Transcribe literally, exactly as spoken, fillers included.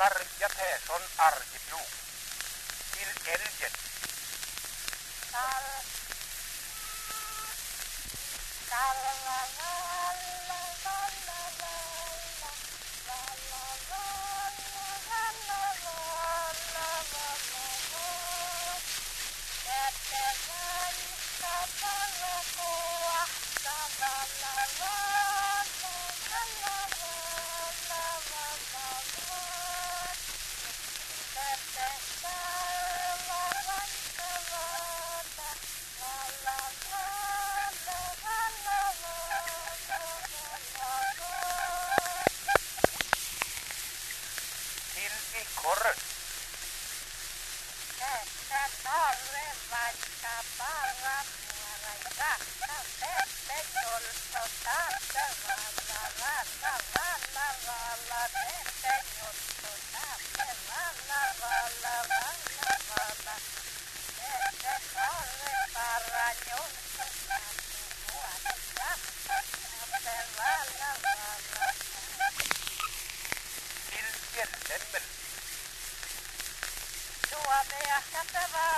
Hjalmar ja Persson Arjebro. Till älgen. Kall. Kall, la, la, la, la, la, la, la, la, la, la, la, la, la, la, la. Jätte vaihta valkoa, la, la, la, la, la, la, la, la, la, la, la. Jätte täällä rantavalta, la, la, la, la, la, la, la, la, la. Till ekorren. Tässä norren vaikka paramuora jakka tette jolto taata valla valla valla valla tette jolto taata valla valla valla valla tette norren paranjolto taata vuotta jakka taata valla valla. Till fjälllämmen. Suomea ja